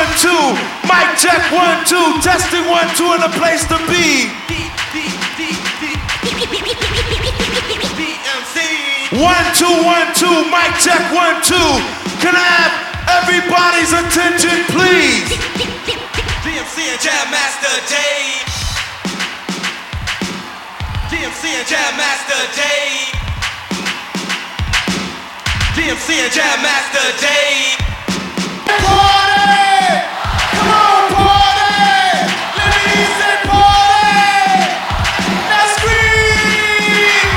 1, 2. Mic check 1, 2. Testing 1, 2 in a place to be. 1, 2, 1, 2. Mic check 1, 2. Can I have everybody's attention, please? DMC and Jam Master Dave. DMC and Jam Master Dave. DMC and Jam Master Dave. Party! Come on, party! Let me say party! Now scream!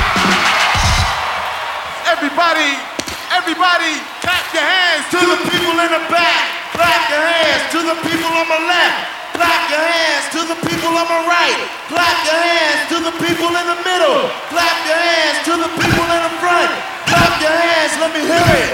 Everybody, clap your hands to the people in the back. Clap your hands to the people on my left. Clap your hands to the people on my right. Clap your hands to the people in the middle. Clap your hands to the people in the front. Clap your hands, let me hear it.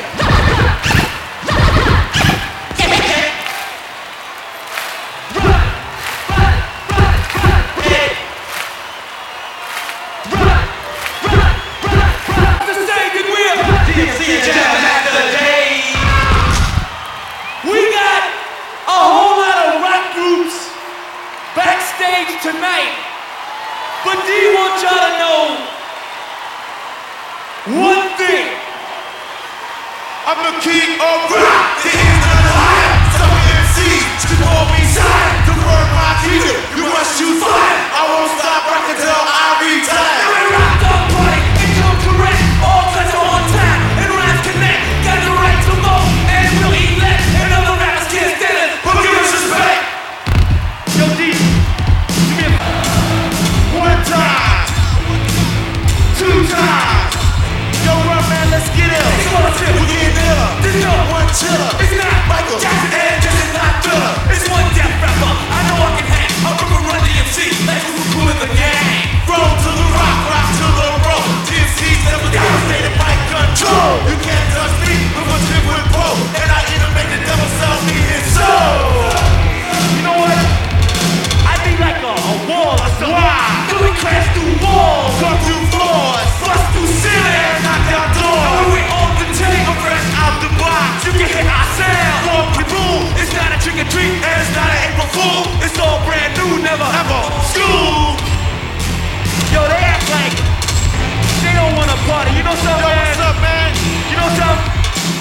Tonight, but do you want y'all to know one thing? I'm the king of rock, the end of the hype. Some MCs should call me side. The word my teacher, you must choose fire. I won't stop rocking till I retire. Every rock dog party, it comes correct. All cuts are on time, and rhymes connect. Got the right to vote, and we'll eat less. And other rappers can't stand it, but give us respect. Yo, D. One time, two times. Yo, run, man, let's get it. We getting ill. This is not One chiller. It's not Michael Jackson, and this is not Thriller. it's one death rapper. I know I can hang. I'm from Run DMC, like who's cool in the gang. Roll to the rock, rock to the roll. DMC's never devastated by control. You can't touch me with a tip with pro. And I either make the devil sell me his soul. You know what? I be like a wall or something. Why? Do we crash through walls? Come through floors. Bust through ceilings? Knock down And doors. when we on the table, Fresh out the box. you can hear our sound. Walk the room. It's not a trick or treat, And it's not an April Fool. it's all brand new, never Ever. School. Yo, they act like they don't want to party. You know Yo, something, what's man? up, man? You know something?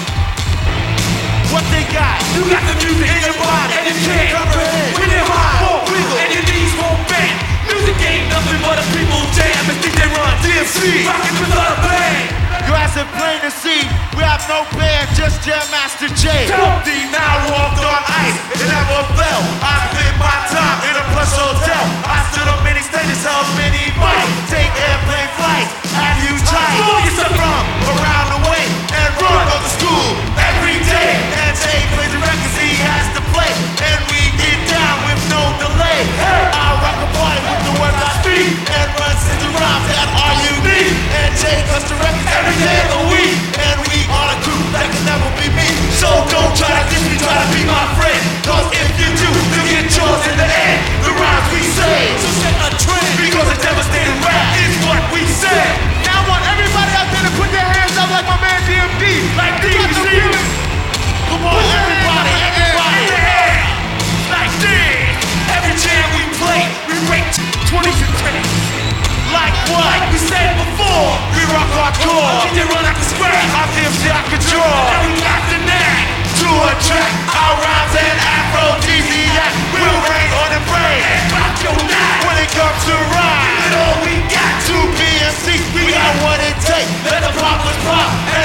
What they got? You got the music In your body. and you can't Comprehend. when you Ride. walk, Wiggle. and your knees won't bend. Music ain't nothing but a people jam. It's DJ Run DMC. rockin' without a bang. You asked it plain to see. We have no band, just Jam Master J. Tell D now walked on ice. It never fell. I spent my time in a plush hotel. I stood on many stages, held many mics. Take airplane flights at huge heights. Blow yourself From around the way and run on the school every day. And Jay plays the records he has to play. And we get down with no delay. I rock a party with the words I speak. And run since rhymes that are unique. And Jay cuts the records every day of the week. And we are a group that can never be me. So don't try to diss me, try to be my friend. Cause if you do, you get yours in the end. The rhymes we say, So set a trend. because a devastating rap is what we say. Now I want everybody out there to put their hands up like my man DMD. Like DMC. Come on, everybody, everybody. Yeah. Like this. Every jam we play, we rate 20s and 10s. Like what? Like we said before, We rock hardcore. DJ Run like a scratch. I'm DMC, I can And draw. we got the knack. To a track, our rhymes and aphrodisiac will rain on the brain. Rock your night. When it comes to rhyme, Give it all we got. to PMC, we got what it takes. Let the poppers pop